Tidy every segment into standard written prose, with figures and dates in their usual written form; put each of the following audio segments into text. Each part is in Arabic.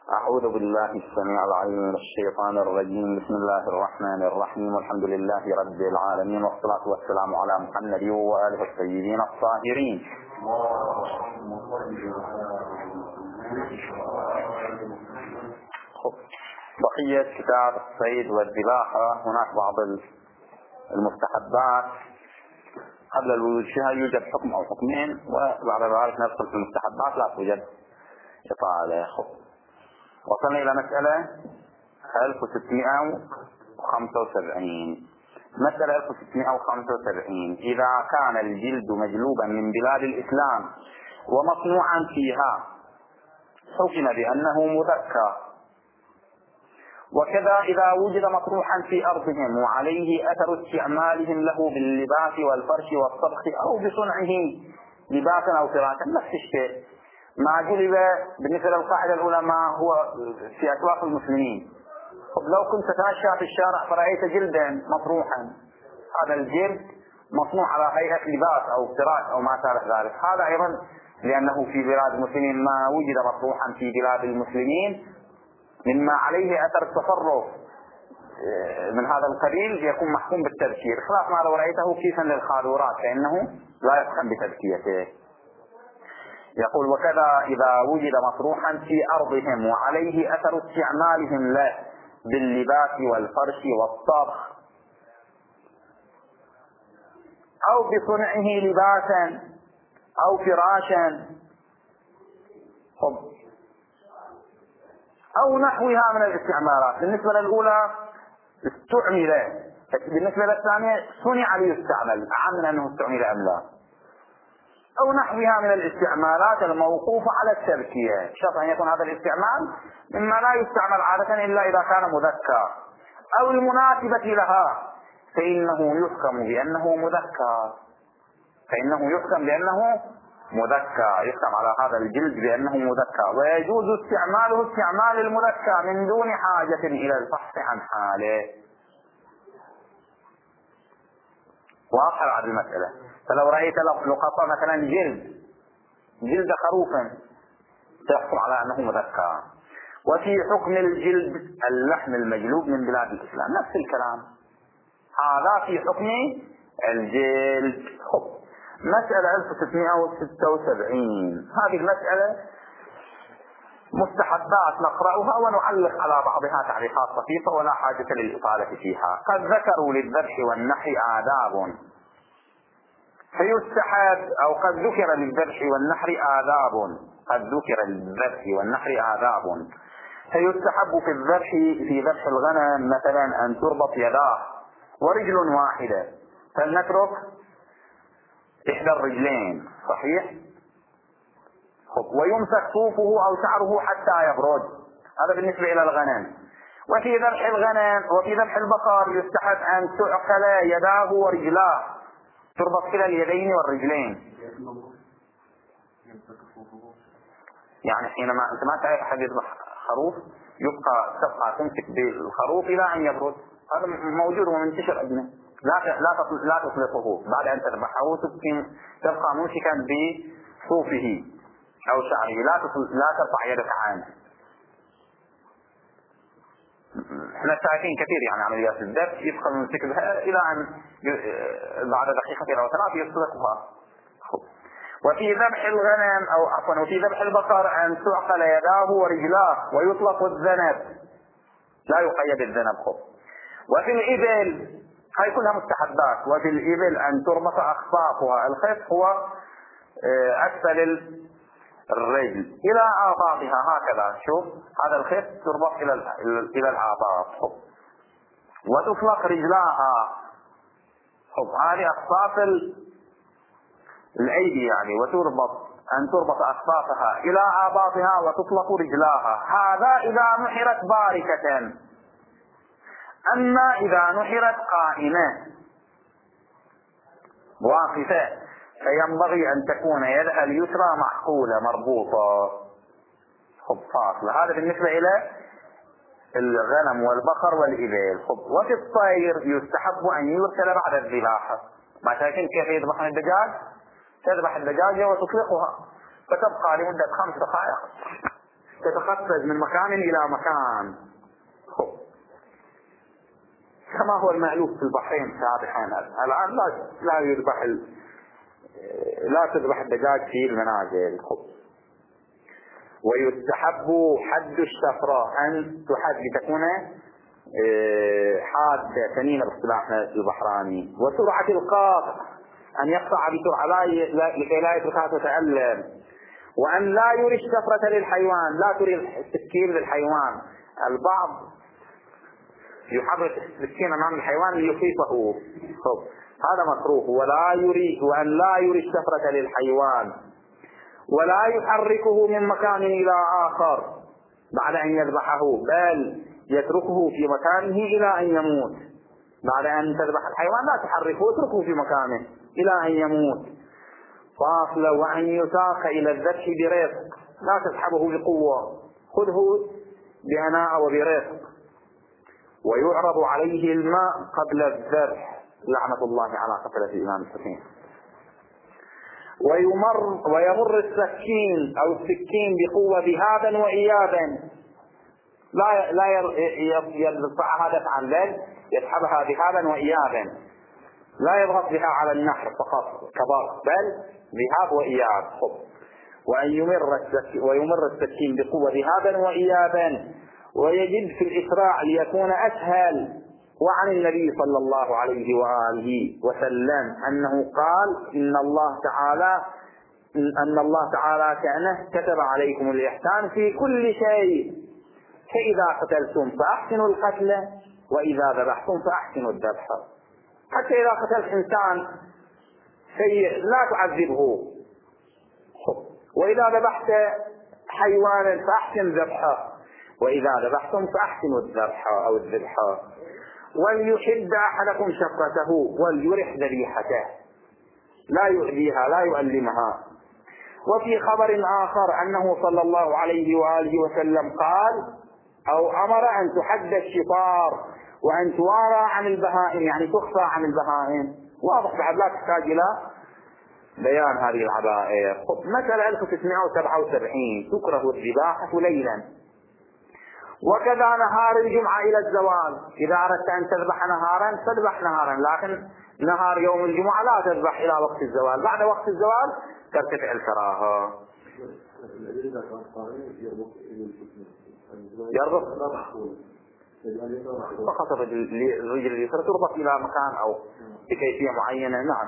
أعوذ بالله السميع العليم من الشيطان الرجيم. بسم الله الرحمن الرحيم، والحمد لله رب العالمين، والصلاة والسلام على محمد وآله الطيبين الطاهرين. بقية كتاب الصيد والذباحة، هناك بعض المستحبات قبل الوجود فيها يوجد حكم أو حكمين، وبعد ذلك ندخل في المستحبات لا توجد إطالة. وصلنا إلى مسألة 1675. مسألة 1675: إذا كان الجلد مجلوبا من بلاد الإسلام ومصنوعا فيها حكم بأنه مذكى، وكذا إذا وجد مطروحا في أرضهم وعليه أثر استعمالهم له باللباس والفرش والطبخ أو بصنعه لباسا أو فراشا، نفس الشيء. ما جلب بالنسبة للقاعدة الأولى ما هو في أسواق المسلمين. لو كنت تتمشى في الشارع فرأيت جلدا مطروحا، هذا الجلد مصنوع على هيئة لباس أو فراش أو ما شابه ذلك، هذا أيضا لأنه في بلاد المسلمين ما وجد مطروحا في بلاد المسلمين مما عليه أثر التصرف من هذا القبيل يكون محكوم بالتذكير، خلاف ما لو رأيته كيسا للخاذورات فإنه لا يحكم بتذكيته. يقول: وكذا إذا وجد مطروحا في أرضهم وعليه أثر استعمالهم له باللباس والفرش والطبخ أو بصنعه لباسا أو فراشا أو نحوها من الاستعمالات. بالنسبة للأولى استعمل، بالنسبة للثانية صنع ليستعمل، عام من أنه استعمل أم لا. أو نحوها من الاستعمالات الموقوفة على التذكية، شرط أن يكون هذا الاستعمال مما لا يستعمل عادة إلا إذا كان مذكى، أو المناسبة لها، فإنه يحكم بأنه مذكى، يحكم على هذا الجلد بأنه مذكى، ويجوز استعماله استعمال المذكى من دون حاجة إلى الفحص عن حاله. واضحة هذه المسألة. فلو رأيت لقطة مثلا جلد خروف تحصل على أنه مذكى. وفي حكم الجلد اللحم المجلوب من بلاد الإسلام، نفس الكلام، هذا في حكم الجلد. مسألة 1676. هذه المسألة مستحبات نقرأها ونعلق على بعضها تعليقات خفيفة ولا حاجة للإطالة فيها. قد ذكروا للذبح والنحر آداب، فيستحب، أو قد ذكر للذبح والنحر آداب، فيستحب في ذبح الغنم مثلا أن تربط يداه ورجل واحدة، فلنترك إحدى الرجلين، صحيح؟ ويمسك صوفه أو شعره حتى يبرد، هذا بالنسبة إلى الغنم. وفي ذبح الغنم وفي ذبح البقر يستحب أن تعقل يداه ورجلاه، تربط كلا اليدين والرجلين. يعني حينما أنت ما تعرف أحد يذبح خروف تبقى تمسك بالخروف إلى أن يبرد، هذا موجود ومنتشر عندنا. لا تطلقه بعد أن تذبحه، تبقى ممسكا بصوفه أو شعره، لا ترفع يدك عنه. احنا شايفين كثير يعني عمليات الذبح يبقى ممسك بها إلى أن بعد دقيقة أو ثلاث يطلقها. وفي ذبح الغنم وفي ذبح البقر أن تعقل يداه ورجلاه ويطلق الذنب، لا يقيد الذنب. وفي الإبل، هاي كلها مستحبات. وفي الإبل أن تربط أخفافها، الخف هو أسفل الرجل إلى آفاقها، هكذا شوف هذا الخف تربط إلى الآفاق، وتطلق رجلاها، هذه أخفاف الأيدي يعني، أن تربط أخفافها إلى آفاقها وتطلق رجلاها، هذا إذا نحرت باركة. أما إذا نحرت قائمة واقفة فينبغي أن تكون يدها اليسرى معقولة مربوطة فاصلة. هذا بالنسبة إلى الغنم والبقر والإبل. وفي الطير يستحب أن يرسل بعد الذباحة. ما شايفين كيف يذبحون الدجاج؟ تذبح الدجاجة وتطلقها فتبقى لمدة 5 دقائق تتقفز من مكان إلى مكان. كما هو المألوف في البحرين سابقا. الآن لا تذبح الدجاج في المنازل. ويستحب حد الشفرة، أن تحد لتكون حادة ثمينة باصطلاحنا البحراني. وسرعة القاط، أن يقطع بسرعة لكي لا يتركها تتألم. وأن لا يري الشفرة للحيوان، لا تري السكين للحيوان. البعض يحرك السكين أمام الحيوان ليخيفه، هذا مكروه. وأن لا يري الشفرة للحيوان، ولا يحركه من مكان إلى آخر بعد أن يذبحه، بل يتركه في مكانه إلى أن يموت. بعد أن تذبح الحيوان لا تحركه، اتركه في مكانه إلى أن يموت. فاصل. وأن يساق إلى الذبح برفق، لا تسحبه بقوة، خذه بأناء وبرفق. ويعرض عليه الماء قبل الذبح، لعنة الله على قتلة الإمام الحسين. ويمر السكين أو السكين بقوة ذهابا وإيابا، لا يرفعها دفعا، بل يسحبها ذهابا وإيابا، لا يضغط بها على النحر فقط كبار، بل ذهاب وإياب. ويمر السكين بقوة ذهابا وإيابا، ويجد في الإسراع ليكون أسهل. وعن النبي صلى الله عليه وآله وسلم أنه قال: إن الله تعالى كأنه كتب عليكم الإحسان في كل شيء، فإذا قتلتم فأحسنوا القتل، وإذا ذبحتم فأحسنوا الذبح. حتى إذا قتلت إنسان سيء لا تعذبه، وإذا ذبحت حيوانا فأحسن ذبحه، وإذا ذبحتم فأحسنوا الذبح أو الذبح. وليحد أحدكم شفرته وليرح ذبيحته، لا يؤذيها لا يؤلمها. وفي خبر آخر أنه صلى الله عليه وآله وسلم قال أو أمر أن تحد الشفار وأن توارى عن البهائم، يعني تخفى عن البهائم. واضح بعد، لا تحتاج إلى بيان هذه العبائر. مثلا 1977 تكره الذباحة ليلا، وكذا نهار الجمعة إلى الزوال. إذا أردت أن تذبح نهارا فاذبح نهارا، لكن نهار يوم الجمعة لا تذبح إلى وقت الزوال. بعد وقت الزوال ترتفع الكراهة. يربط فقط الرجل اليسرى تربط إلى مكان أو بكيفية معينة. نعم.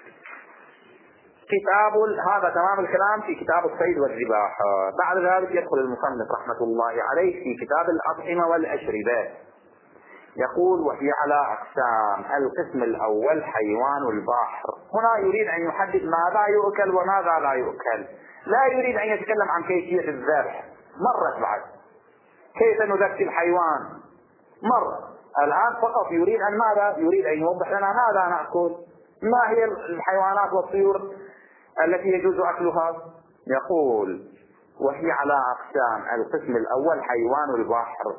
هذا تمام الكلام في كتاب الصيد والذباح. بعد ذلك يدخل المصنف رحمة الله عليه في كتاب الأطعمة والأشربة. يقول: وهي على أقسام. القسم الأول حيوان البحر. هنا يريد أن يحدد ماذا يؤكل وماذا لا يؤكل، لا يريد أن يتكلم عن كيفية الذبح. مرت بعد كيف نذكي الحيوان مرة. الآن فقط يريد أن ماذا؟ يريد أن يوضح لنا ماذا نأكل، ما هي الحيوانات والطيور التي يجوز أكلها. يقول: وهي على أقسام. القسم الأول حيوان البحر.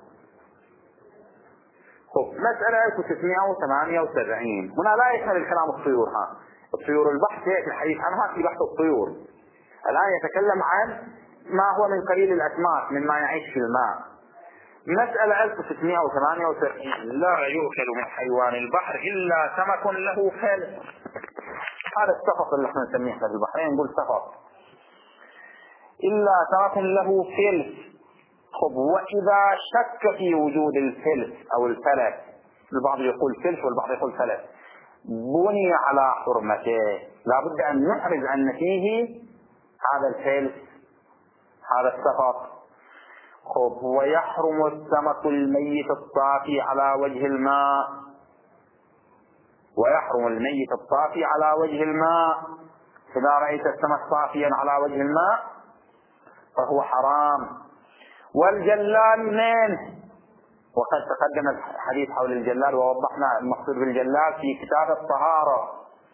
مسألة 1978. هنا لا يشمل الكلام الطيور. الطيور البحر سيأتي الحديث عنها في بحث الطيور. الآن يتكلم عن ما هو من قليل الأسماك مما يعيش في الماء. مسألة 1978. لا يؤكل من حيوان البحر إلا سمك له فلس. هذا السفق اللي احنا نسميه في البحرين نقول سفق. إلا سمك له فلس. وإذا شك في وجود الفلس أو الفلس، البعض يقول فلس والبعض يقول فلس، بني على حرمته. لابد أن نحرز أن فيه هذا الفلس هذا السفق. ويحرم السمك الميت الطافي على وجه الماء. ويحرم الميت الطافي على وجه الماء. إذا رأيت السمك طافيا على وجه الماء فهو حرام. والجلال منه، وقد تقدم الحديث حول الجلال ووضحنا المقصود بالجلال في كتاب الطهارة.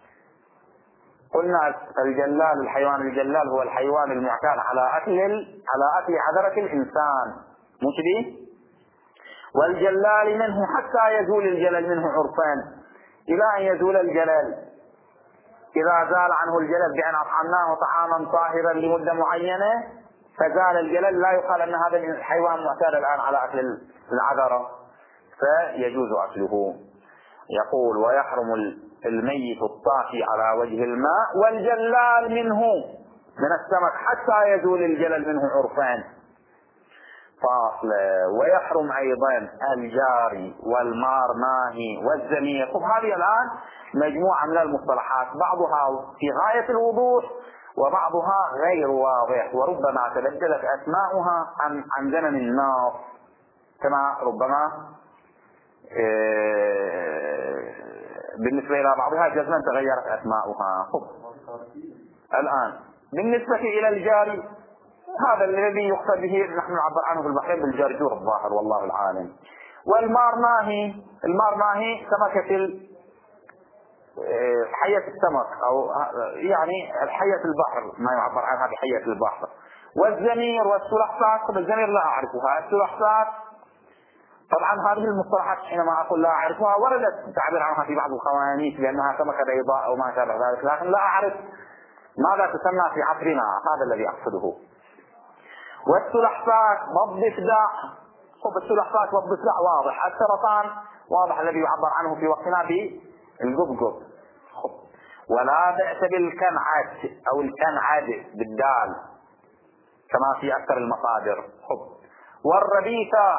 قلنا الجلال، الحيوان الجلال هو الحيوان المعتاد على أكل عذرة الإنسان، مش ليه؟ والجلال منه حتى يزول الجلل منه عرفان، إلى أن يزول الجلل. إذا زال عنه الجلل بأن أطعمناه طعاما طاهرا لمدة معينة فزال الجلل لا يقال أن هذا الحيوان معتاد الآن على أكل العذرة، فيجوز أكله. يقول ويحرم الميت الطافي على وجه الماء والجلال منه من السمك حتى يزول الجلل منه عرفان. فاصل. ويحرم أيضا الجاري والمارماهي والزمير. طب هذه الآن مجموعة من المصطلحات، بعضها في غاية الوضوح وبعضها غير واضح، وربما تبدلت أسماؤها عن زمن الناس، كما ربما بالنسبة إلى بعضها جزما تغيرت أسماؤها. الآن بالنسبة إلى الجاري، هذا الذي يقصد به نحن نعبر عنه في البحرين بالجرجور الظاهر والله العالم. والمارماهي، المارماهي سمكة حية السمك، أو يعني حية البحر، ما يعبر عنها بحية البحر. والزمير والسلحفاة، الزمير لا أعرفها، السلحفاة طبعا هذه المصطلحات حينما أقول لا أعرفها وردت تعبير عنها في بعض القوانين بأنها سمكة بيضاء أو ما شابه ذلك، لكن لا أعرف ماذا تسمى في عصرنا، هذا الذي أقصده. والسلحفاة بالضفدع، السلحفاة بالضفدع واضح، السرطان واضح الذي يعبر عنه في وقتنا بالقبقب. ولا بأس بالكنعد أو الكنعد بالدال كما في أكثر المصادر. والربيثة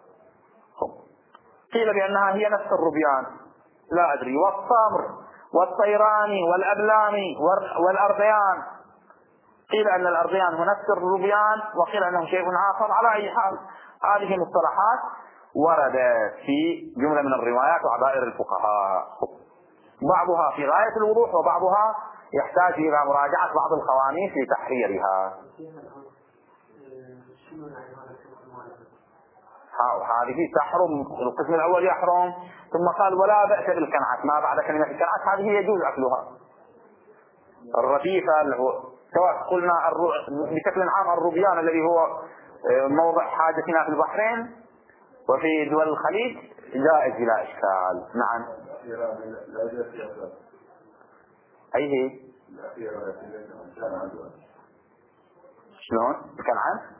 قيل بأنها هي نفس الربيان، لا أدري. والصمر والطيراني والأبلامي والأرضيان، قيل أن الأرضيان هو نفس الربيان وقيل أنه شيء آخر. على أي حال هذه مصطلحات وردت في جملة من الروايات وعبائر الفقهاء، بعضها في غاية الوضوح وبعضها يحتاج إلى مراجعة بعض القوانين في تحريرها. هذه تحرم، القسم الأول يحرم، ثم قال ولا بأس بالكنعة، ما بعد كلمة الكنعة هذه يجوز أكلها. الرفيفة سواء قلنا بشكل عام الربيان الذي هو موضع حاجتنا في البحرين وفي دول الخليج جائز بلا إشكال. نعم. أي هي؟ شلون؟ الكنعة؟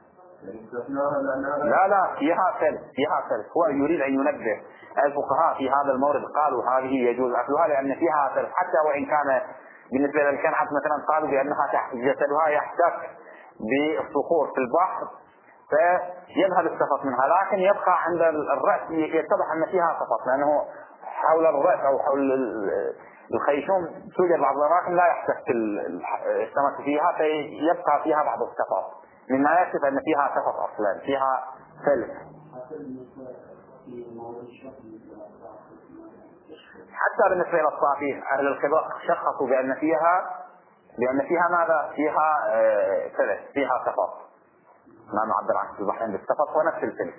لا فيها ثلث. هو يريد أن ينبه الفقهاء في هذا المورد قالوا هذه يجوز أكلها لأن فيها ثلث، حتى وإن كان بالنسبة للكنعة مثلا قالوا بأنها جسدها يحتك بالصخور في البحر فيذهب السفط منها، لكن يبقى عند الرأس يتضح أن فيها سفط، لأنه حول الرأس أو حول الخيشوم توجد بعض الأماكن لا يحتك السمك فيها فيبقى فيها بعض السفط، مما يكشف أن فيها سفط أصلا، فيها ثلث. حتى بالنسبة إلى الصافي أهل الخبرة شخصوا بأن فيها ماذا؟ فيها ثلث، فيها سفط، ما نعبر عنه في البحرين بالسفط هو نفس الثلث.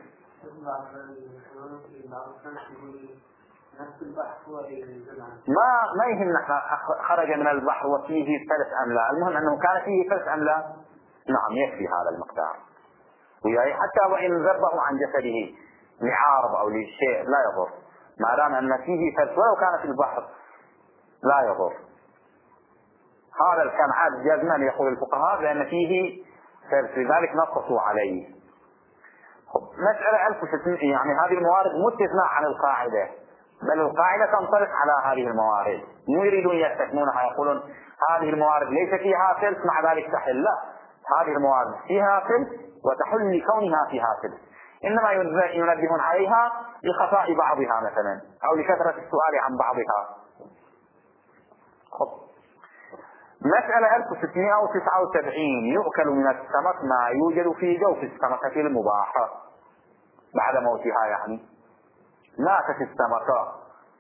ما يهمنا خرج من البحر وفيه ثلث أم لا، المهم أنه كان فيه ثلث أم لا. نعم يكفي هذا المقدار، حتى وإن ذربه عن جسده لعارض أو لشيء لا يضر، ما دام أن فيه ثلث ولو كان في البحر لا يضر. هذا الكنعاد جزما يقول الفقهاء لأن فيه ثلث، لذلك نصصوا عليه. مسألة 1600 يعني هذه الموارد مستثناء عن القاعدة، بل القاعدة تنطبق على هذه الموارد، مو يريدون يستثنونها يقولون هذه الموارد ليس فيها ثلث مع ذلك تحل، لا، هذه الموارد فيها ثلث وتحل لكونها فيها ثلث، إنما ينبهون عليها لخفاء بعضها مثلا أو لكثرة السؤال عن بعضها. مسألة 1679 يؤكل من السمك ما يوجد في جوف السمكة المباحة بعد موتها، يعني ماتت السمكة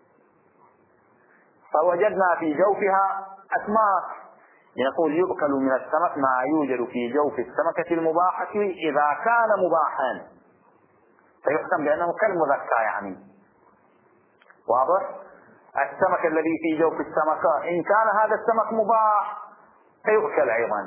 فوجدنا في جوفها أسماك، يقول يؤكل من السمك ما يوجد في جوف السمكة المباحة إذا كان مباحا، فيحكم بأنه كالمذكى، يعني واضح؟ السمك الذي في جوف السمكة إن كان هذا السمك مباح فيؤكل أيضا،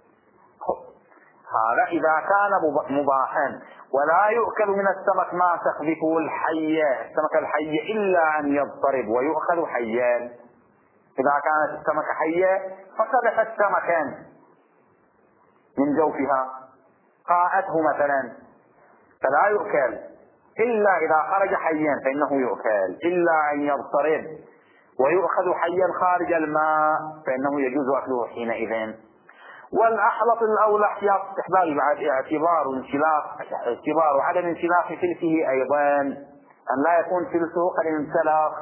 هذا إذا كان مباحا. ولا يؤكل من السمك ما تخذفه الحية، السمك الحية إلا أن يضطرب ويؤكل حيا، إذا كانت السمكة حية فقذفت سمكا من جوفها قاءته مثلا فلا يؤكل إلا إذا خرج حيا فإنه يؤكل، إلا أن يضطرب ويؤخذ حيا خارج الماء فإنه يجوز أكله حينئذ. والأحوط الأولى احتياط استحبابي بعد اعتبار عدم انسلاخ فلسه أيضا، أن لا يكون فلسه قد انسلخ.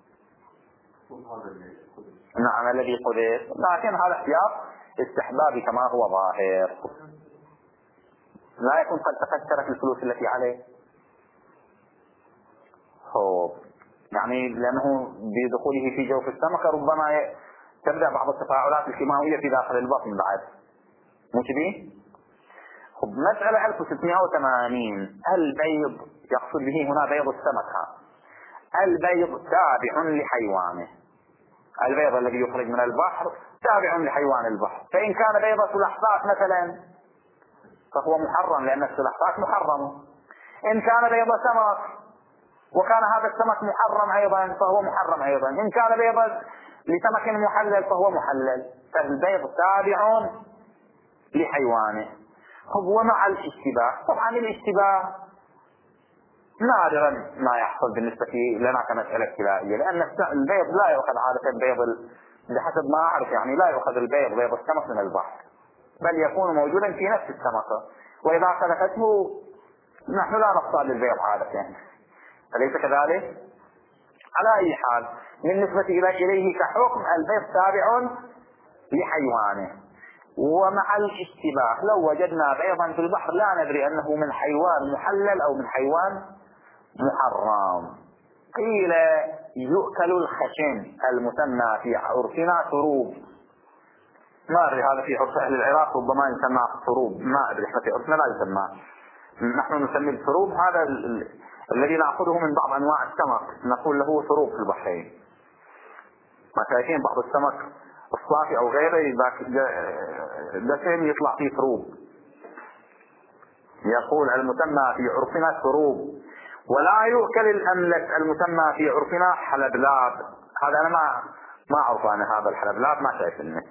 نعم الذي قدر، لكن هذا احتياط استحبابي كما هو ظاهر، لا يكون قد تكسرت الفلوس التي عليه. يعني لأنه بدخوله في جوف السمكة ربما تبدأ بعض التفاعلات الكيماوية في داخل البطن بعد، مو كذي؟ مسألة 1680 البيض، يقصد به هنا بيض السمكة. البيض تابع لحيوانه، البيض الذي يخرج من البحر تابع لحيوان البحر، فإن كان بيض سلحفاة مثلا فهو محرم لأن السلحفاة محرمة. إن كان بيض سمك وكان هذا السمك محرم أيضا فهو محرم أيضا. إن كان بيض لسمك محلل فهو محلل. فالبيض تابع لحيوانه. ومع الاشتباه، طبعا الاشتباه نادرا ما يحصل بالنسبة لنا كمسألة ابتلائية، لأن البيض لا يؤخذ عادة بيض بحسب ما أعرف يعني لا يؤخذ البيض بيض السمك من البحر، بل يكون موجودا في نفس السمكة، وإذا خلقته نحن لا نصطاد البيض عادة يعني. أليس كذلك؟ على أي حال بالنسبة إليه كحكم البيض تابع لحيوانه. ومع الاشتباه لو وجدنا بيضا في البحر لا ندري أنه من حيوان محلل أو من حيوان محرم. قيل يؤكل الخشن المسمى في عرفنا ثروب، ما أدري هذا في عرف أهل العراق ربما يسمى ثروب، ما أدري في عرفنا لا يسمى، نحن نسمي الثروب هذا الذي نأخذه من بعض أنواع السمك نقول له ثروب في البحرين. ما شايفين بعض السمك الصافي أو غيره دسم يطلع فيه ثروب، يقول المسمى في عرفنا ثروب. ولا يؤكل الأملس المسمى في عرفنا حلبلاب، هذا أنا ما أعرف عن هذا الحلبلاب، ما شايف إنه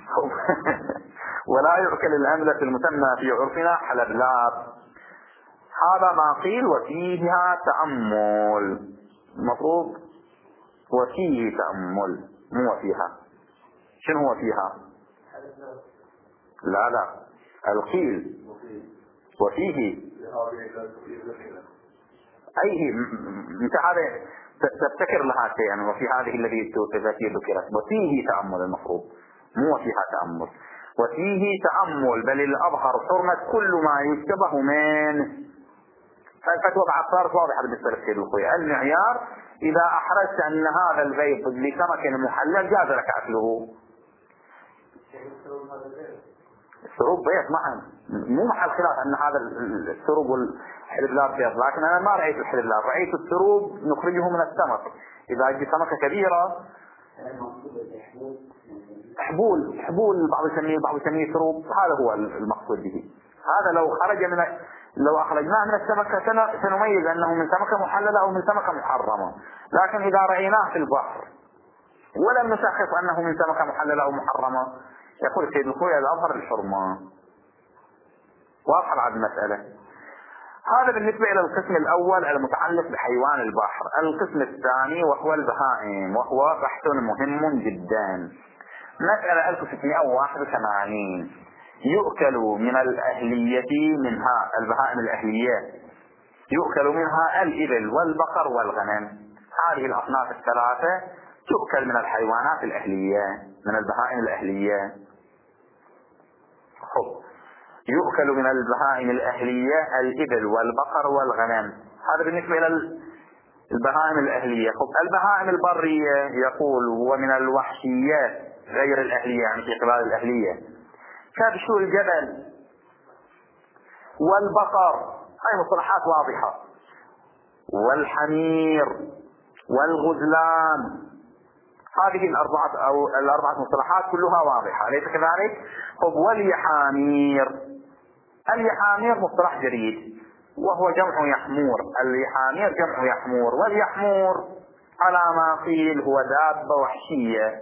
ولا يؤكل الأملس المسمى في عرفنا حلبلاب. هذا ما قيل وفيها تأمل، مفروض وفيه تأمل مو وفيها. شنو هو فيها؟ لا القيل وفيه أيه انت هذا تفتكر لها شيئا، وفي هذه الذي ذكرت وفيه تأمل المفروض مو وفيها تأمل. وفيه تأمل بل الأظهر حرمة كل ما يشتبه منه. فالفتوى بعد صارت واضحة بالنسبة للسيد الخوي. المعيار إذا أحرزت أن هذا البيض لسمك محلل جاز لك أكله. الثروب بيض معا، مو محل خلاف أن هذا الثروب والحلبلاب بيض، لكن أنا ما رأيت الحلبلاب، رأيت الثروب نخرجه من السمك. إذا جي سمكة كبيرة حبول بعض يسميه ثروب، هذا هو المقصود به. هذا لو أخرجناه من السمكة سنميز أنه من سمكة محللة أو من سمكة محرمة. لكن إذا رأيناه في البحر ولم نشخص أنه من سمكة محللة أو محرمة يقول السيد الخوي الأظهر الحرمة. واضح بعد المسألة. هذا بالنسبة إلى القسم الأول المتعلق بحيوان البحر. القسم الثاني وهو البهائم، وهو بحث مهم جدا. مسألة 1681 يؤكل من الأهلية منها البهائم الأهلية، يؤكل منها الإبل والبقر والغنم. هذه الأصناف الثلاثة تؤكل من الحيوانات الأهلية، من البهائم الأهلية. يؤكل من البهائم الأهلية الإبل والبقر والغنم. هذا بالنسبة إلى البهائم الأهلية. البهائم البرية يقول هو من الوحشيات غير الأهلية، يعني في قبال الأهلية، كبش الجبل والبقر، هاي مصطلحات واضحة، والحمير والغزلان، هذه الأربعة مصطلحات كلها واضحة، أليس كذلك؟ واليحامير، اليحامير مصطلح جديد وهو جمع يحمور، اليحامير جمع يحمور، واليحمور على ما قيل هو دابة وحشية،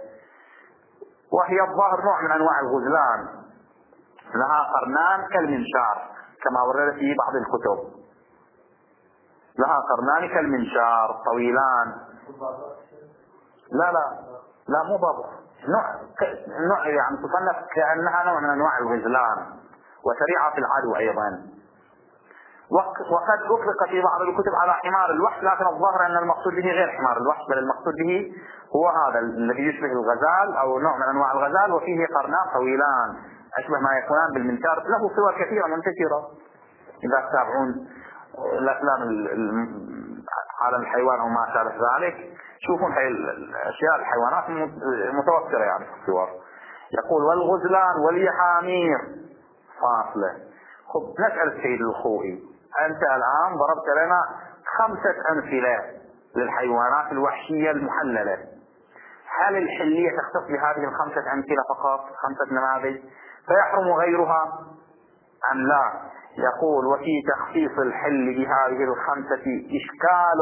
وهي الظاهر نوع من أنواع الغزلان، لها قرنان كالمنشار، كما ورد في بعض الكتب. لها قرنان كالمنشار طويلان. لا مو بابا، نوع يعني تصنف كأنها نوع من أنواع الغزلان، وسريعة في العدو أيضا. وقد أطلق في بعض الكتب على حمار الوحش، لكن الظاهر أن المقصود به غير حمار الوحش، بل المقصود به هو هذا الذي يشبه الغزال أو نوع من أنواع الغزال، وفيه قرنان طويلان أشبه ما يكونان بالمنشار. له صور كثيرة منتشرة إذا تتابعون الأفلام عالم الحيوان أو ما شابه ذلك، شوفون هاي الأشياء الحيوانات متوفرة يعني في الصور. يقول والغزلان واليحامير فاصلة. خب نسأل السيد الخوئي، أنت الآن ضربت لنا 5 أمثلة للحيوانات الوحشية المحللة، هل الحلية تختص بهذه 5 أمثلة فقط، 5 نماذج، فيحرم غيرها أم لا؟ يقول وفي تخصيص الحل بهذه 5 إشكال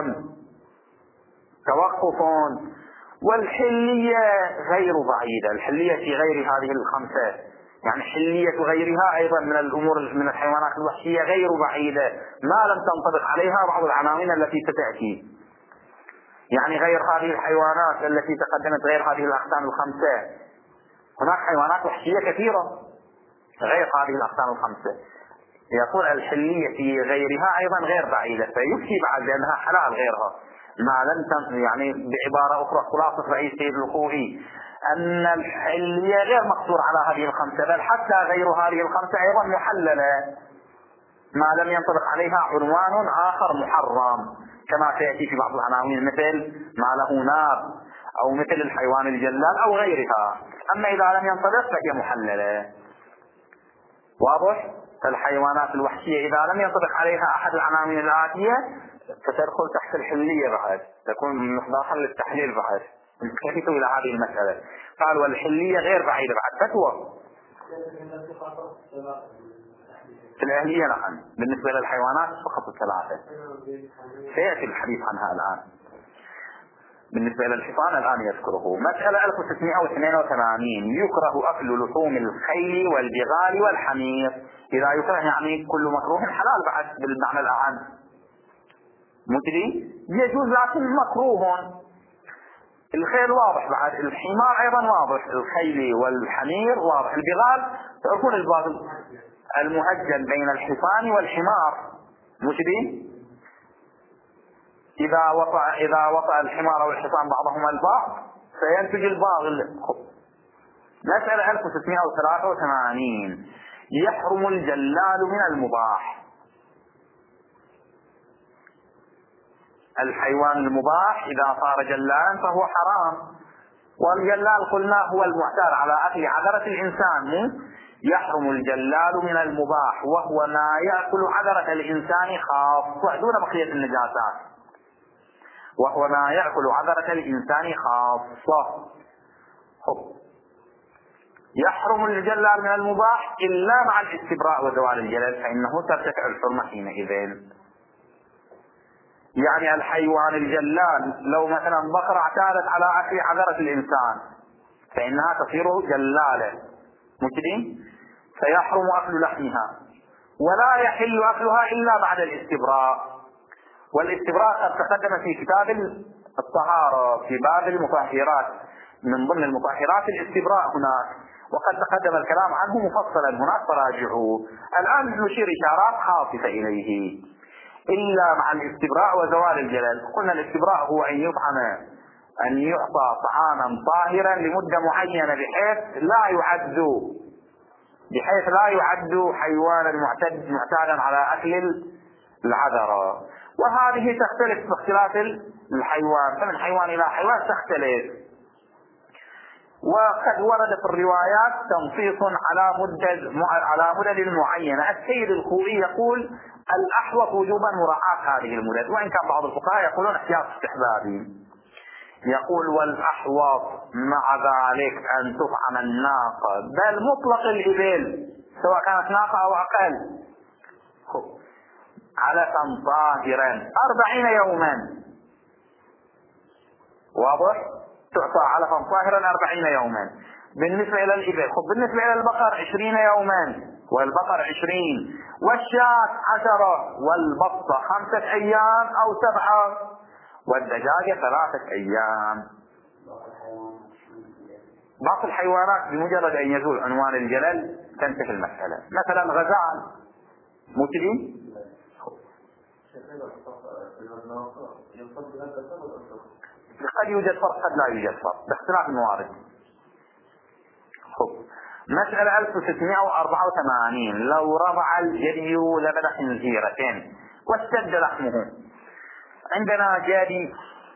توقف، والحلية غير بعيدة. الحلية في غير هذه 5، يعني حلية غيرها أيضا من الأمور من الحيوانات الوحشية غير بعيدة، ما لم تنطبق عليها بعض العناوين التي ستأتي. يعني غير هذه الحيوانات التي تقدمت، غير هذه الأقسام 5، هناك حيوانات وحشية كثيرة غير هذه الأقسام 5. يقول الحلية في غيرها أيضا غير بعيدة، فيكفي بعد لأنها حلال غيرها، ما لم يعني بعبارة أخرى خلاصة رئيس سيد الخوئي أن الحلية غير مقصور على هذه 5، بل حتى غير هذه 5 أيضا محللة ما لم ينطبق عليها عنوان آخر محرم، كما سيأتي في بعض العناوين مثل ما له ناب أو مثل الحيوان الجلال أو غيرها. أما إذا لم ينطبق فهي محللة. واضح؟ الحيوانات الوحشية إذا لم ينطبق عليها أحد العناوين الآتية فتدخل تحت الحلية بعد، تكون مصداقا للتحليل بعد. انتبهوا إلى هذه المسألة. قال والحلية غير بعيدة بعد فتوى في الأهلية. نعم بالنسبة للحيوانات فقط 3 سيأتي الحديث عنها الآن. بالنسبة للحصان الآن يذكره. مسألة 1682 يكره أكل لحوم الخيل والبغال والحمير. إذا يكره يعني كل مكروه حلال بعد بالمعنى الأعم، مدري يجوز لكن مكروه. الخيل واضح، بعد الحمار أيضا واضح، الخيل والحمير واضح، البغال تعرفون الباغل المهجن بين الحصان والحمار، مدري إذا وطأ الحمار والحصان بعضهما البعض سينتج الباغل. مسألة 1683 يحرم الجلال من المباح. الحيوان المباح إذا صار جلالا فهو حرام، والجلال قلنا هو المعتاد على أكل عذرة الإنسان. يحرم الجلال من المباح وهو ما يأكل عذرة الإنسان خاصة دون بقية النجاسات، وهو ما يأكل عذرة الإنسان خاصة. يحرم الجلال من المباح إلا مع الاستبراء وزوال الجلال، فإنه ترتفع الحرمة حينئذ. يعني الحيوان الجلال لو مثلا بقرة اعتادت على أكل عذرة الإنسان فإنها تصير جلالة، مجدين، فيحرم أكل لحمها، ولا يحل أكلها إلا بعد الاستبراء. والاستبراء قد تقدم في كتاب الطهارة في باب المطهرات، من ضمن المطهرات الاستبراء هناك، وقد تقدم الكلام عنه مفصلا هناك فراجعوه. الآن نشير إشارات خاصة إليه. إلا مع الاستبراء وزوال الجلال. قلنا الاستبراء هو أن يعطى طعاما طاهرا لمدة معينة بحيث لا يعد حيوانا معتادا على أكل العذرة. وهذه تختلف باختلاف الحيوان، فمن حيوان إلى حيوان تختلف. وقد ورد في الروايات تنصيص على مدد معينة. السيد الخوئي يقول الأحوط وجوبا مراعاة هذه المدد، وإن كان بعض الفقهاء يقولون احتياط استحبابي. يقول والأحوط مع ذلك أن تطعم الناقة، بل مطلق الإبل سواء كانت ناقة أو أقل، علفا طاهرا 40 يوما. واضح؟ تعطى علفا طاهرا 40 يوما بالنسبة إلى الإبل. بالنسبة إلى البقر 20 يوما والبقر 20 والشاة 10 والبطة 5 أيام أو 7 والدجاجة 3 أيام. باقي الحيوانات بمجرد أن يزول عنوان الجلل تنتهي المسألة. مثلا غزال مو كذي؟ قد يوجد فرق قد لا يوجد فرق باختلاف الموارد. مسألة 1684 لو رضع الجدي لبن خنزيرة واشتد لحمه. عندنا جدي،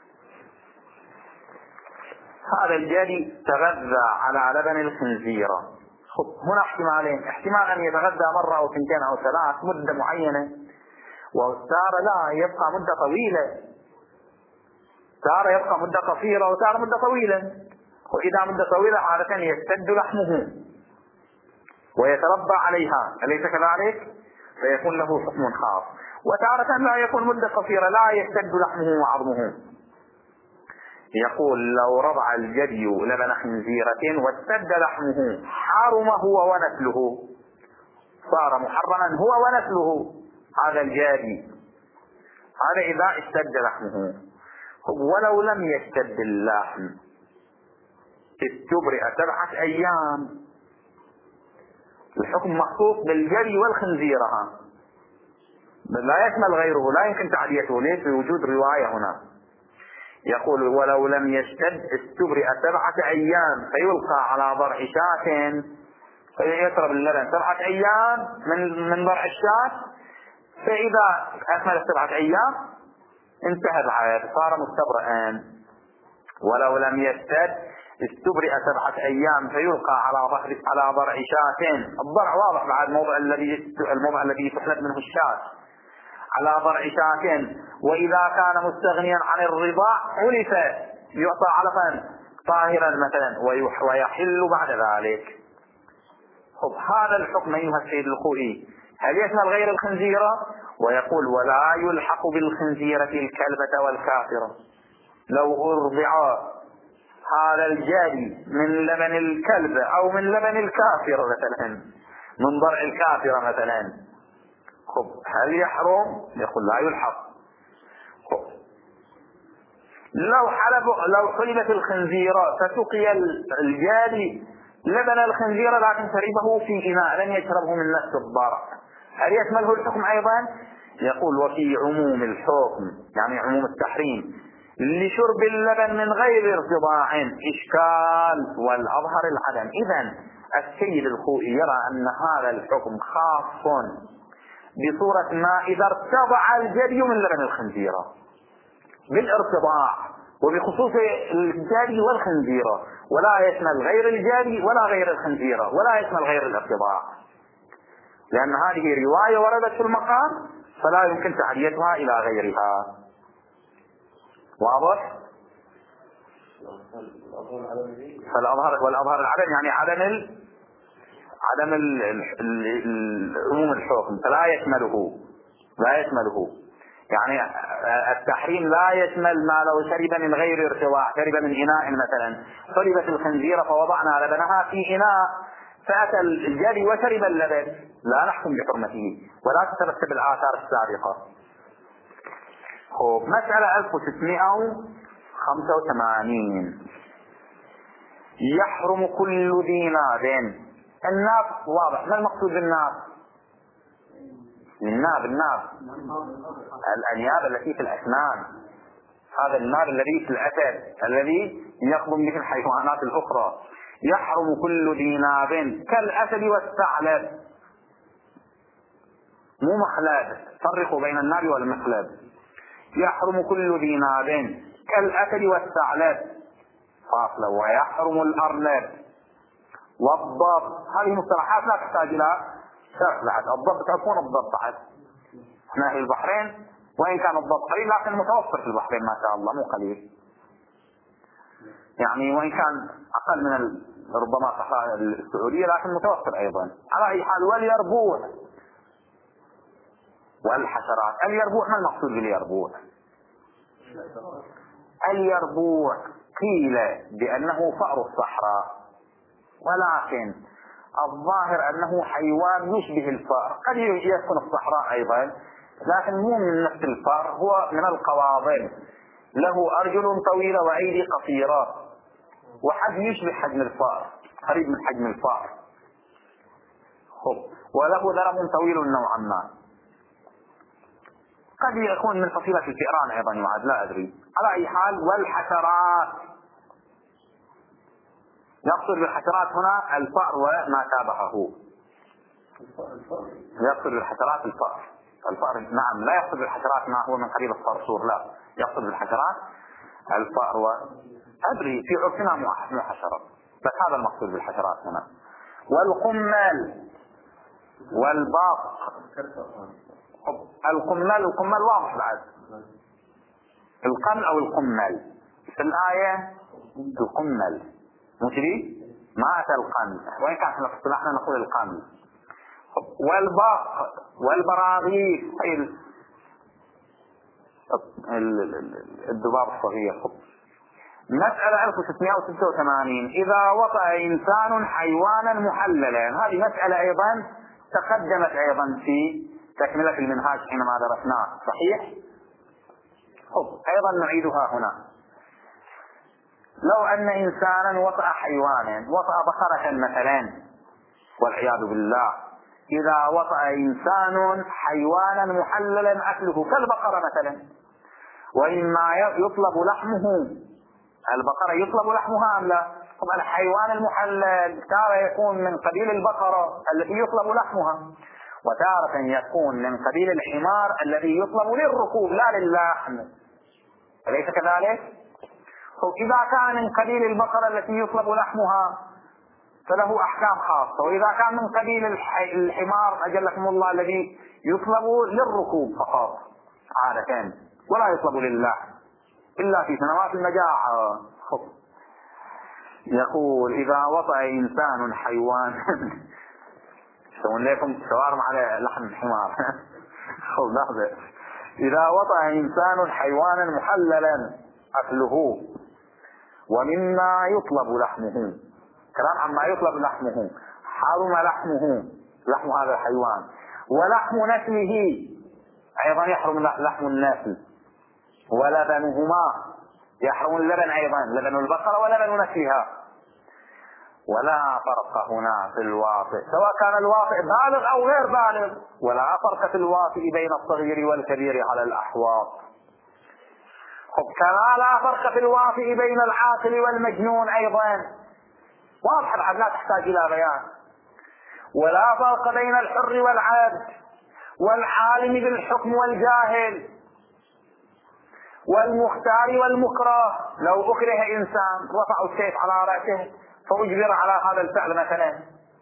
هذا الجدي تغذى على لبن الخنزيرة. هنا احتمالين: احتمال أن يتغذى مرة أو 2 أو 3 مدة معينة، وتارة لا يبقى مدة طويلة، تارة يبقى مدة قصيرة وتارة مدة طويلة. وإذا مدة طويلة عادة يشتد لحمه ويتربى عليها، أليس كذلك؟ فيكون له حكم خاص. وتارة لا يكون مدة قصيرة لا يشتد لحمه وعظمه. يقول لو رضع الجدي لبن خنزيرة واشتد لحمه حرم هو ونسله، صار محرما هو ونسله هذا الجدي، هذا إذا اشتد لحمه. ولو لم يشتد اللحم استبرئ 7 أيام. الحكم مخصوص بالجدي والخنزيرة، لا يشمل غيره، لا يمكن تعديته. ليش؟ بوجود رواية هنا. يقول ولو لم يشتد استبرئ 7 أيام فيلقى على ضرع شاة، فيشرب اللبن 7 أيام من ضرع الشاة، فإذا أكمل 7 أيام انتهى العيب، صار مستبرئا. ولو لم يشتد استبرئ 7 أيام فيلقى على ضرع شاة. الضرع واضح بعد الموضع الذي تحلب منه الشاة، على ضرع شاة. وإذا كان مستغنيا عن الرضاع علف، يعطى علفا طاهرا مثلا ويحل بعد ذلك. هذا الحكم أيها السيد الخوئي هل يشمل غير الخنزيرة؟ ويقول ولا يلحق بالخنزيرة الكلبة والكافرة. لو أرضع هذا الجاري من لبن الكلب أو من لبن الكافر مثلا، من ضرع الكافرة مثلا، هل يحرم؟ يقول لا يلحق. لو حلبت الخنزيرة فسقي الجاري لبن الخنزيرة لكن شربه في إناء لم يشربه من نفس الضرع، هل يشمله الحكم أيضا؟ يقول وفي عموم الحكم يعني عموم التحريم لشرب اللبن من غير ارتضاع إشكال والأظهر العدم. إذن السيد الخوئي يرى أن هذا الحكم خاص بصورة ما إذا ارتضع الجدي من لبن الخنزيرة بالارتضاع، وبخصوص الجدي والخنزيرة، ولا يشمل غير الجدي ولا غير الخنزيرة ولا يشمل غير الارتضاع، لأن هذه رواية وردت في المقام فلا يمكن تعديتها إلى غيرها. واضح؟ والأظهر العدم يعني عدم عموم الحكم، فلا يشمله يعني التحريم لا يشمل ما لو شرب من غير ارتضاع، شرب من إناء مثلا، شربت الخنزيرة فوضعنا لبنها في إناء فأتى الجدي وشرب اللبن، لا نحكم بحرمته ولا تترتب الآثار السابقة. مسألة 1685 يحرم كل ذي ناب. الناب واضح، ما المقصود بالناب؟ الناب الأنياب التي في الأسنان، هذا الناب الذي في الأسد الذي يخضم به الحيوانات الأخرى. يحرم كل ذي ناب كالأسد والثعلب، مو مخلب، فرقوا بين الناب والمخلب. يحرم كل ذي ناب كالأسد والثعلب فاصلة. ويحرم الأرنب والضب. هذه مصطلحات لا تحتاج إلى شرح بعد. الضب تعرفون الضب بعد، احنا في البحرين وإن كان الضب قليل لكن متوفر في البحرين ما شاء الله، مو قليل يعني، وإن كان أقل من ربما صحراء السعودية لكن متوفر أيضا. على أي حال واليربوع والحشرات. اليربوع ما المقصود باليربوع؟ اليربوع قيل بأنه فأر الصحراء، ولكن الظاهر أنه حيوان يشبه الفأر، قد يسكن في الصحراء أيضا، لكن مو من نفس الفأر، هو من القواضن، له أرجل طويلة وأيدي قصيرة، وحجم يشبه حجم الفأر، قريب من حجم الفأر، وله ذرم طويل نوعا ما، قد يكون من فصيلة الفئران أيضا يعد، لا أدري. على أي حال، والحشرات، يقصد بالحشرات هنا الفأر وما شابهه، يقصد بالحشرات الفأر، نعم، لا يقصد بالحشرات ما هو من قبيل الصرصور، لا، يقصد بالحشرات الفأر أدري في عرفنا مو حشرة، بس هذا المقصود بالحشرات هنا. والقمل والباق، القمل واضح بعد، القمل أو القمل في الآية، القمل مجري ما أتى القمل، وإن كان في اصطلاحنا نقول القمل. والباق والبراغيث، الذباب الصغير. مسألة 1686، إذا وطأ إنسان حيوانا محللا، هذه مسألة أيضا تقدمت أيضا في تكملة المنهاج حينما درسناه، صحيح؟ أيضا نعيدها هنا. لو أن إنسانا وطأ حيوانا، وطأ بقرة مثلا والعياذ بالله، إذا وطأ إنسان حيوانا محللا أكله كالبقرة مثلا، وإما يطلب لحمه، البقرة يطلب لحمها أم لا؟ طبعا الحيوان المحلل تارة يكون من قبيل البقرة التي يطلب لحمها، وتارة يكون من قبيل الحمار الذي يطلب للركوب لا للحم، أليس كذلك؟ إذا كان من قبيل البقرة التي يطلب لحمها فله أحكام خاصة، وإذا كان من قبيل الحمار أجلكم الله الذي يطلب للركوب فقط عادة، ولا يطلب للحم إلا في سنوات المجاعة. يقول إذا وطأ إنسان حيوان يسوون لكم شوارم على لحم الحمار لحظة. إذا وطأ إنسان حيوانا محللا أكله ومما يطلب لحمه، كلام عما يطلب لحمه، حرم لحم هذا الحيوان، ولحم نسله أيضا يحرم لحم النسل، ولبنهما يحرم اللبن أيضا، لبن البقرة ولبن نسلها، ولا فرق هنا في الواطئ، سواء كان الواطئ بالغ أو غير بالغ، ولا فرق في الواطئ بين الصغير والكبير على الأحواض. كما لا فرق في الواطئ بين العاقل والمجنون أيضا، واضح بعد لا تحتاج إلى بيان. ولا فرق بين الحر والعبد، والعالم بالحكم والجاهل، والمختار والمكره. لو أكره إنسان رفعوا السيف على رأسه فأجبر على هذا الفعل مثلا،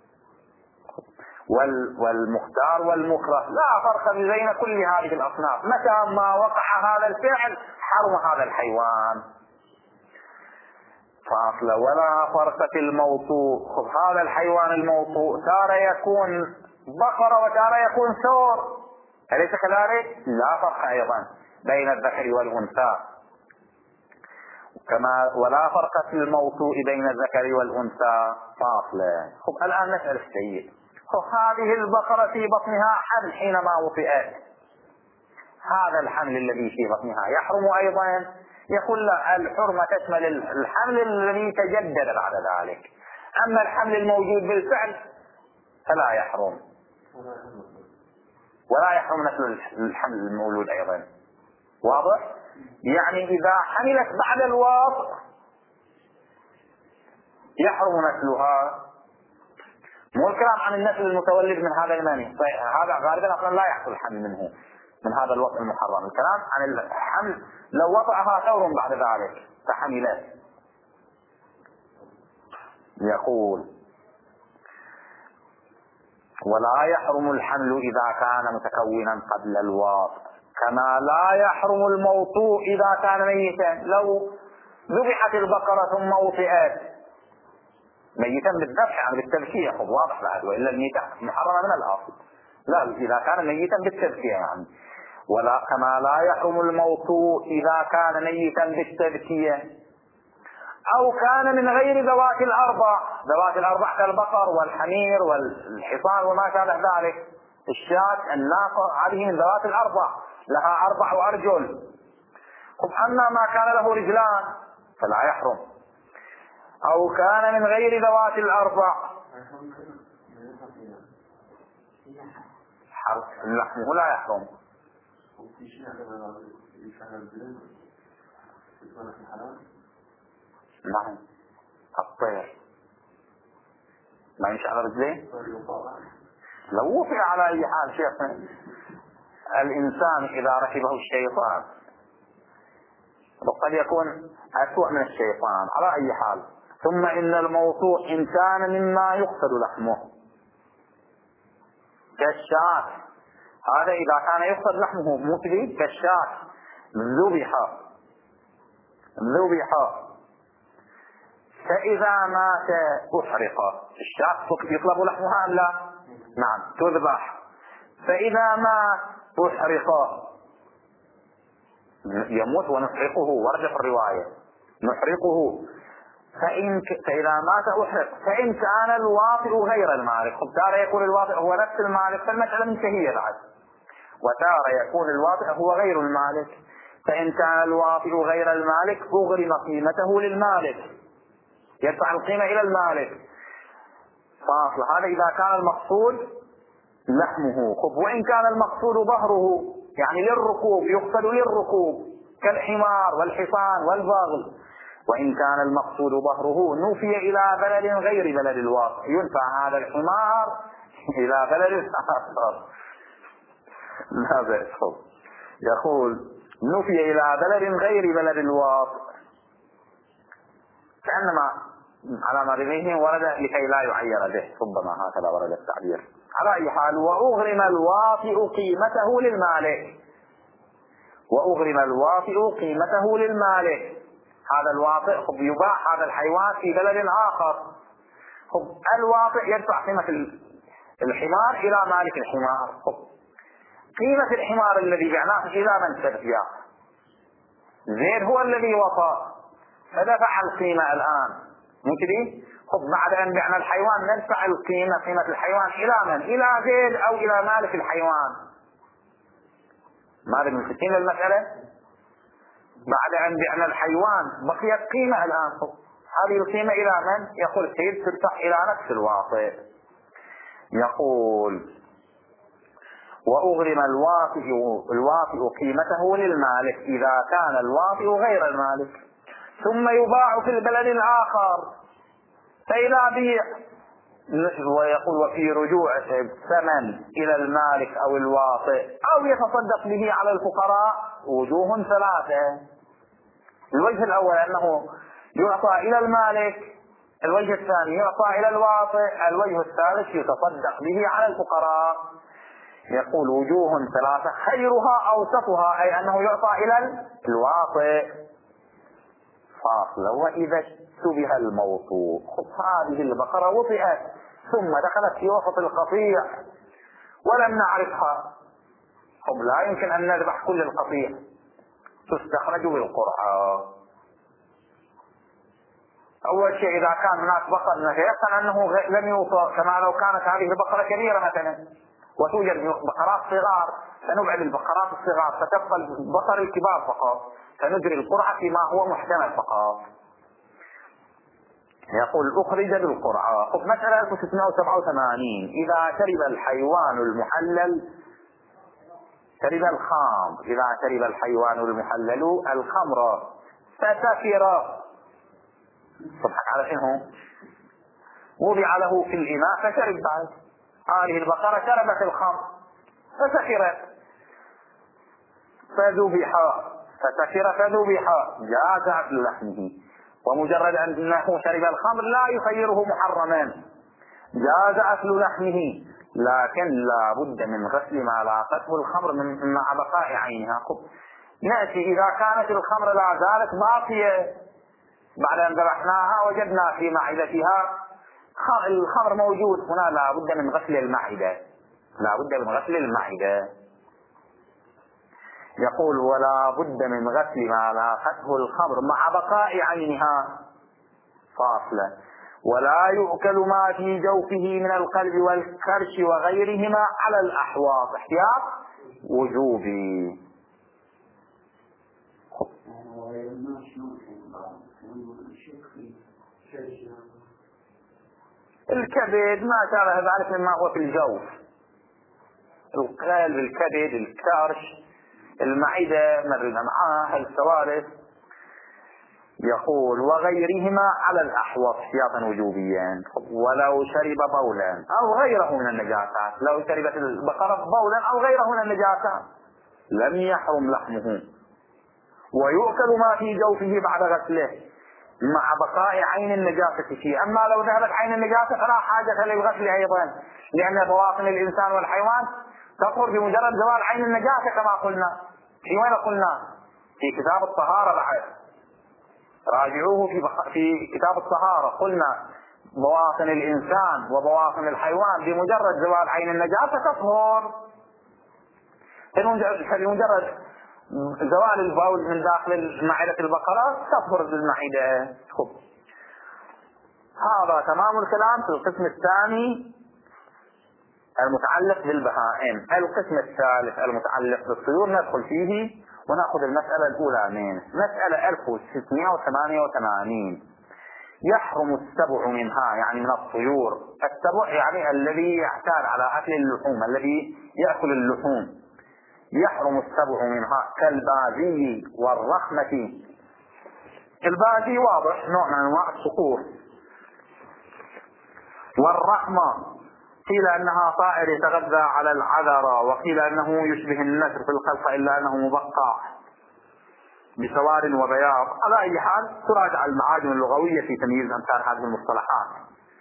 والمختار والمكره، لا فرق بين كل هذه الأصناف، متى ما وقع هذا الفعل حرم هذا الحيوان. فاصل ولا فرق في الموطوء، هذا الحيوان الموطوء تارة يكون بقرة وتارة يكون ثور، أليس كذلك؟ لا فرق أيضا بين الذكر والأنثى، كما ولا فرق في الموطوء بين الذكر والأنثى. فاصلة. الآن نسأل السيد، هذه البقرة في بطنها حمل حينما وطئت، هذا الحمل الذي في بطنها يحرم أيضا؟ يقول لا، الحرمة تشمل الحمل الذي تجدد بعد ذلك، أما الحمل الموجود بالفعل فلا يحرم، ولا يحرم نسل الحمل المولود أيضا. واضح؟ يعني إذا حملت بعد الوطء يحرم نسلها، مو الكلام عن النسل المتولد من هذا المني، هذا غالبا أصلا لا يحصل الحمل منه من هذا الوطء المحرم، الكلام عن الحمل لو وطأها ثور بعد ذلك فحملت. يقول ولا يحرم الحمل إذا كان متكونا قبل الوطء، كما لا يحرم الموطوء إذا كان ميتا. لو ذبحت البقرة ثم وطئت ميتا بالذبح يعني بالتبكية، واضح بعد، وإلا الميتة محرمة من الأصل، لا إذا كان ميتا بالتبكية يعني. ولا كما لا يحرم الموطوء إذا كان ميتا بالتبكية، أو كان من غير ذوات الأربع، ذوات الأربع كالبقر والحمير والحصان وما شابه ذلك. الشاة، الناقة، هذه من ذوات الأربع، لها 4 أرجل. أما ما كان له رجلان فلا يحرم، أو كان من غير ذوات الأربع لحمه لا يحرم. نعم، الطير ما يمشي على رجلين لو وقع على أي حال. شيخ، الإنسان إذا ركبه الشيطان وقد يكون أسوأ من الشيطان على أي حال. ثم إن الموضوع إن كان مما يقتل لحمه كالشاة، هذا إذا كان يقتل لحمه مثلي كالشاة ذبح فإذا مات أحرق. الشاة يطلب لحمها أم لا؟ نعم، تذبح. فإذا مات أحرق، يموت ونحرقه، ورد في الرواية نحرقه. فإذا مات أحرق. فإن كان الواطئ غير المالك، تارة يكون الواطئ هو نفس المالك فالمسألة منتهية بعد، وتارة يكون الواطئ هو غير المالك. فإن كان الواطئ غير المالك أغرم قيمته للمالك، يدفع القيمة إلى المالك. فاصل. هذا إذا كان المقصود لحمه. وإن كان المقصود ظهره، يعني للركوب، يقصد للركوب كالحمار والحصان والبغل. وإن كان المقصود ظهره نفي إلى بلد غير بلد الواقع، ينفع هذا الحمار إلى بلد آخر لا بأس. يقول نفي إلى بلد غير بلد الواقع، كأنما على مرضيه ورد لكي لا يعير به، ربما هكذا ورد التعبير. على أي حال، وأغرم الواطئ قيمته للمالك. هذا الواطئ يباع هذا الحيوان في بلد آخر. الواطئ يدفع قيمة الحمار إلى مالك الحمار. قيمة الحمار الذي بعناه إلى من تدفع؟ زيد هو الذي وفى فدفع القيمة الآن ممكن. بعد أن بعنا الحيوان ندفع قيمة الحيوان إلى من؟ إلى زيد أو إلى مالك الحيوان. ماذا من ستين المسألة؟ بعد أن بعنا الحيوان بقيت قيمة الآن، هذه القيمة إلى من؟ يقول السيد تدفع إلى نفس الواطئ. يقول وأغرم الواطئ قيمته للمالك إذا كان الواطئ غير المالك، ثم يباع في البلد الآخر فإذا بيع. ويقول وفي رجوع الثمن إلى المالك أو الواطئ أو يتصدق به على الفقراء وجوه 3. الوجه الأول أنه يعطى إلى المالك، الوجه الثاني يعطى إلى الواطئ، الوجه الثالث يتصدق به على الفقراء. يقول وجوه 3 خيرها أوسطها، أي أنه يعطى إلى الواطئ. فاصلة. وإذا اشتبه الموضوع، هذه البقرة وطئت ثم دخلت في وسط القطيع ولم نعرفها، لا يمكن أن نذبح كل القطيع، تستخرج بالقرعة. أول شيء إذا كان هناك بقر يقن أنه لم يوصى، كما لو كانت هذه البقرة كبيرة مثلا وتوجد بقرات صغار، فنبعد البقرات الصغار فتبقى البقر الكبار فقط، فنجري القرعة فيما هو محتمل فقط. يقول أخرج بالقرعة. مسألة 1687. إذا شرب الحيوان المحلل شرب الخمر، إذا شرب الحيوان المحلل الخمر فسكر، صبحك على شنو؟ وضع له في الإناء فشرب. بعد هذه البقرة شربت الخمر فسكرت فذبح، جاز أكل لحمه. ومجرد أنه شرب الخمر لا يخيره محرما، جاز أكل لحمه، لكن لا بد من غسل ما لاقته الخمر مع بقاء عينها. نأتي إذا كانت الخمر لا زالت باقية بعد أن ذبحناها وجدنا في معدتها الخمر موجود، هنا لا بد من غسل المعدة، يقول ولا بد من غسل ما لاقته الخمر مع بقاء عينها. فاصلة. ولا يؤكل ما في جوفه من القلب والكرش وغيرهما على الأحواض احتياط وجوبي. الكبد ما شابه ذلك مما هو في الجوف، القلب، الكبد، الكرش، المعدة، مر الأمعاء، السوالف. يقول وغيرهما على الأحوط احتياطا وجوبيا. ولو شرب بولا أو غيره من النجاسات، لو شربت البقرة بولا أو غيره من النجاسات لم يحرم لحمه، ويؤكل ما في جوفه بعد غسله مع بقاء عين النجاسة فيه. أما لو ذهبت عين النجاسة فلا حاجة للغسل أيضا، لأن بواطن الإنسان والحيوان تطهر بمجرد زوال عين النجاسة كما قلنا. في وين قلنا؟ في كتاب الطهارة بعد، راجعوه في كتاب الطهارة قلنا بواطن الإنسان وبواطن الحيوان بمجرد زوال عين النجاسة تطهر، بمجرد زوال البول من داخل معدة البقرة تطهر المعدة. هذا تمام الكلام في القسم الثاني المتعلق بالبهائم. القسم الثالث المتعلق بالطيور ندخل فيه ونأخذ المسألة الأولى منه. مسألة 1688. يحرم السبع منها، يعني من الطيور. السبع يعني الذي يعتاد على أكل اللحوم، الذي يأكل اللحوم. يحرم السبع منها كالبازي والرخمة. البازي واضح نوع من أنواع الصقور، والرخمة قيل أنها طائر يتغذى على العذرة، وقيل أنه يشبه النسر في الخلق إلا أنه مبقع بسواد وبياض. على أي حال تراجع المعاجم اللغوية في تمييز أمثال هذه المصطلحات.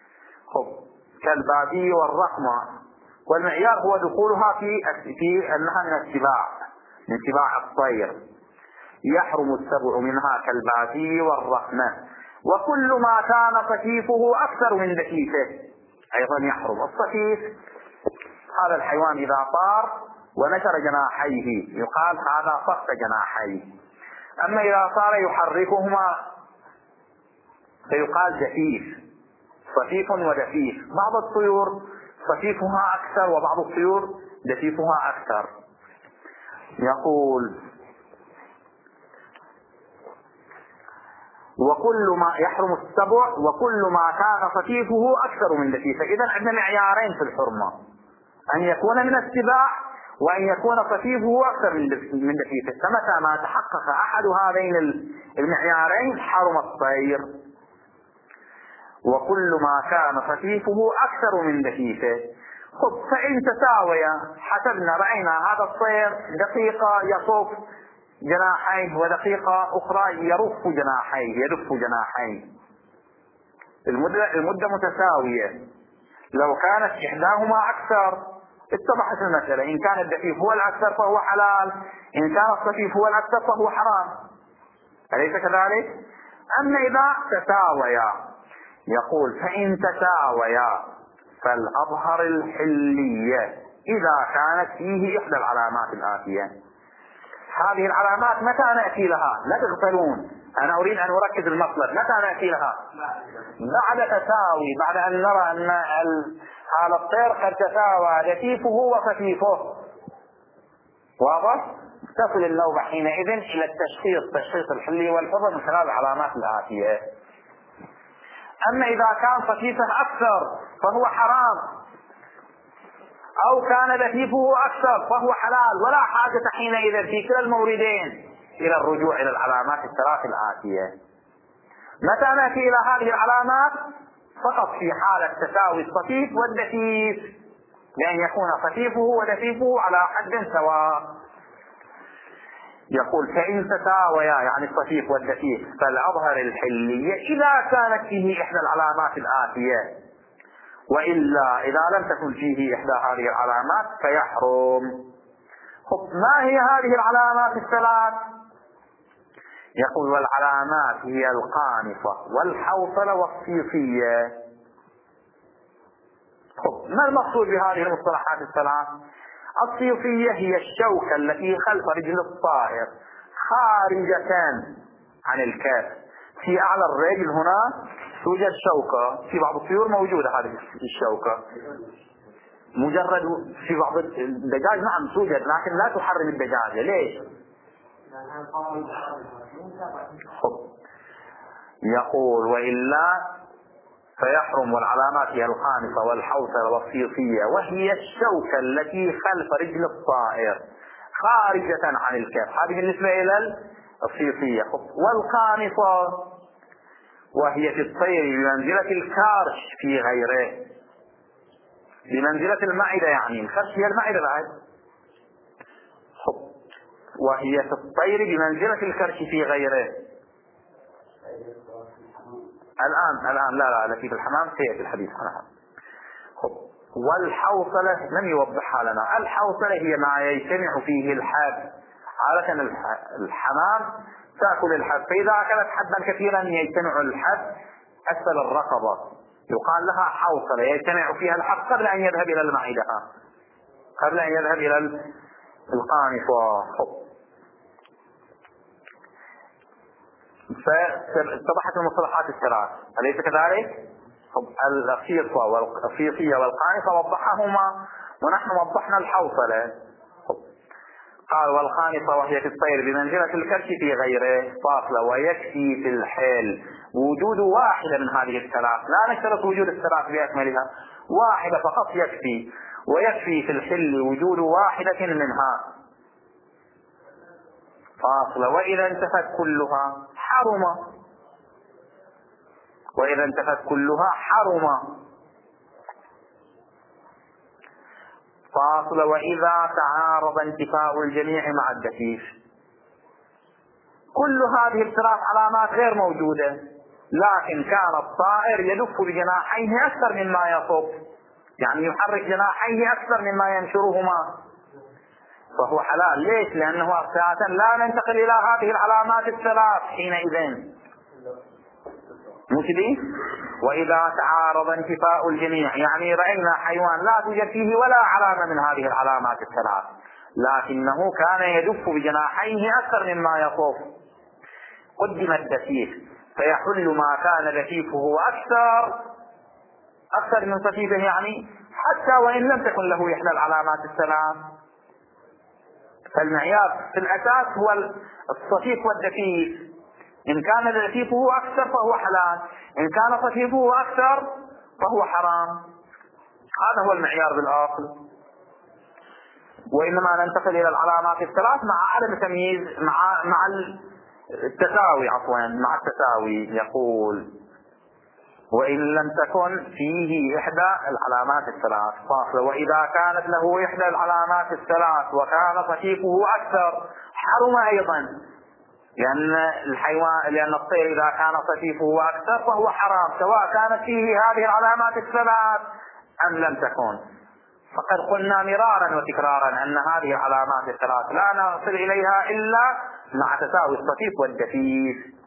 كالبازي والرخمة، والمعيار هو دخولها في أنها من السباع، من سباع الطير. يحرم السبع منها كالبازي والرخمة. وكل ما كان صفيفه أكثر من دكيفه أيضا يحرم. الصفيف هذا الحيوان إذا طار ونشر جناحيه يقال هذا صف جناحيه، أما إذا صار يحركهما فيقال دفيف. صفيف ودفيف. بعض الطيور صفيفها أكثر وبعض الطيور دفيفها أكثر. يقول وكل ما يحرم السبع وكل ما كان صفيفه أكثر من دفيفه. إذا عندنا معيارين في الحرمة، أن يكون من السباع وأن يكون صفيفه أكثر من دفيفه. فمتى ما تحقق أحد هذين المعيارين حرم الطير. وكل ما كان صفيفه أكثر من دفيفه. فإن تساويا حسبنا رأينا هذا الطير دقيقة يصف جناحيه ودقيقة أخرى يرف جناحيه يدف جناحيه، المدة متساوية. لو كانت إحداهما أكثر اتضحت المسألة، إن كان الدفيف هو الأكثر فهو حلال، إن كان الصفيف هو الأكثر فهو حرام، أليس كذلك؟ أما إذا تساويا، يقول فإن تساويا فالأظهر الحلية إذا كانت فيه إحدى العلامات الآتية. هذه العلامات متى نأتي لها؟ لا تغفلون، أنا أريد أن أركز المطلب. متى نأتي لها؟ بعد تساوي، بعد أن نرى أن هذا الطير قد تساوى دفيفه وخفيفه. واضح؟ تصل النوبة حينئذ إلى التشخيص، تشخيص الحلي والحرة من خلال العلامات الآتية. أما إذا كان خفيفه أكثر فهو حرام، أو كان دفيفه أكثر فهو حلال، ولا حاجة حينئذ في كلا الموردين إلى الرجوع إلى العلامات الثلاث الآتية. متى نأتي إلى هذه العلامات؟ فقط في حالة تساوي الصفيف والدفيف، لأن يكون خفيفه ودفيفه على حد سواء. يقول فإن تساويا يعني الصفيف والدفيف فالأظهر الحلية إذا كانت فيه إحدى العلامات الآتية، وإلا إذا لم تكن فيه إحدى هذه العلامات فيحرم. ما هي هذه العلامات الثلاث؟ يقول والعلامات هي القانفة والحوصلة والصيفية. ما المقصود بهذه المصطلحات الثلاث؟ الصيفية هي الشوكة التي خلف رجل الطائر خارجة عن الكف، في أعلى الرجل هنا توجد شوكة في بعض الطيور موجودة هذه الشوكة، مجرد في بعض الدجاج نعم توجد، لكن لا تحرم الدجاجة. ليش؟ يقول وإلا فيحرم. والعلامات هي الخانصة والحوصلة والصيصية، وهي الشوكة التي خلف رجل الطائر خارجة عن الكف، هذه بالنسبة إلى الصيصية. والخانصة وهي في الطير بمنزلة الكارش في غيره، بمنزلة المعدة، يعني الكرش هي المعدة بعد، وهي في الطير بمنزلة الكرش في غيره. الآن لا التي في الحمام سيأتي الحديث عنها. والحوصلة لم يوضحها لنا. الحوصلة هي ما يجتمع فيه الحب. عادة الحمام تأكل الحب، فإذا أكلت حبا كثيرا يجتمع الحب أسفل الرقبة، يقال لها حوصلة، يجتمع فيها الحب قبل أن يذهب إلى المعدة، قبل أن يذهب إلى القانصة. فاتضحت المصطلحات الثلاث، أليس كذلك؟ الصيصية والقانصة وضحهما، ونحن وضحنا الحوصلة. قال والخانصة وهي في الطير بمنزلة الكرش في غيره فاصلة. ويكفي في الحل وجود واحدة من هذه الثلاث، لا نشترط وجود الثلاث بأكملها، واحدة فقط يكفي. ويكفي في الحل وجود واحدة منها فاصلة. وإذا انتفت كلها حرم، وإذا انتفت كلها حرم فاصلة. وإذا تعارض انتفاء الجميع مع الدفيف. كل هذه الثلاث علامات غير موجودة، لكن كان الطائر يدف بجناحيه أكثر مما يصف، يعني يحرك جناحيه أكثر مما ينشرهما، فهو حلال. ليش؟ لأنه أساسا لا ننتقل إلى هذه العلامات الثلاث حينئذ، مش دي؟ وإذا تعارض انتفاء الجميع، يعني رأينا حيوان لا توجد فيه ولا علامة من هذه العلامات الثلاث، لكنه كان يدف بجناحيه أكثر مما يصف، قدم الدفيف، فيحل ما كان دفيفه أكثر من صفيفه، يعني حتى وإن لم تكن له إحدى العلامات الثلاث. فالمعيار في الأساس هو الصفيف والدفيف، إن كان دفيفه أكثر فهو حلال، إن كان صفيفه أكثر فهو حرام. هذا هو المعيار بالأصل. وإنما ننتقل إلى العلامات الثلاث مع عدم التمييز، مع التساوي، مع التساوي. يقول وإن لم تكن فيه إحدى العلامات الثلاث فاصلة. وإذا كانت له إحدى العلامات الثلاث وكان صفيفه أكثر حرم أيضا، لأن الطير إذا كان صفيفه أكثر فهو حرام، سواء كانت فيه هذه العلامات الثلاث أم لم تكن. فقد قلنا مرارا وتكرارا أن هذه العلامات الثلاث لا نصل إليها إلا مع تساوي الصفيف والدفيف.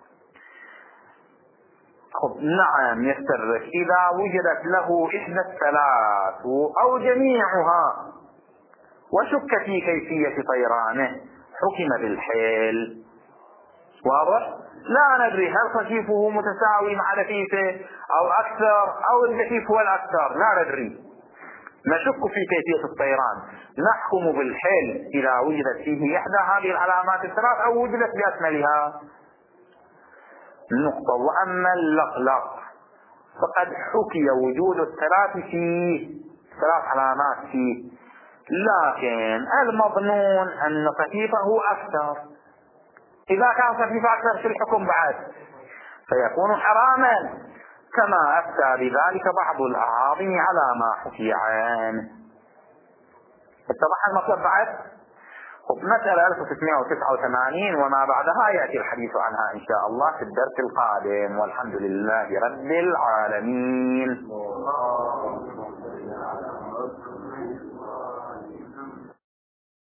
نعم يسترك. إذا وجدت له إحدى الثلاث أو جميعها وشك في كيفية طيرانه حكم بالحيل. واضح؟ لا ندري هل خفيفه متساوي مع دفيفه أو أكثر، أو الدفيف هو الأكثر، لا ندري، نشك في كيفية الطيران، نحكم بالحيل إذا وجدت فيه إحدى هذه العلامات الثلاث أو وجدت بأكملها. نقطة. وأما اللقلق فقد حكي وجود الثلاث فيه، ثلاث علامات فيه، لكن المظنون أن خفيفه أكثر. إذا كان خفيف أكثر في الحكم بعد فيكون حراما، كما أفتى بذلك بعض الأعاظم على ما حكي عنه. اتضح المطلب بعد؟ مسألة 1689 وما بعدها يأتي الحديث عنها إن شاء الله في الدرس القادم، والحمد لله رب العالمين.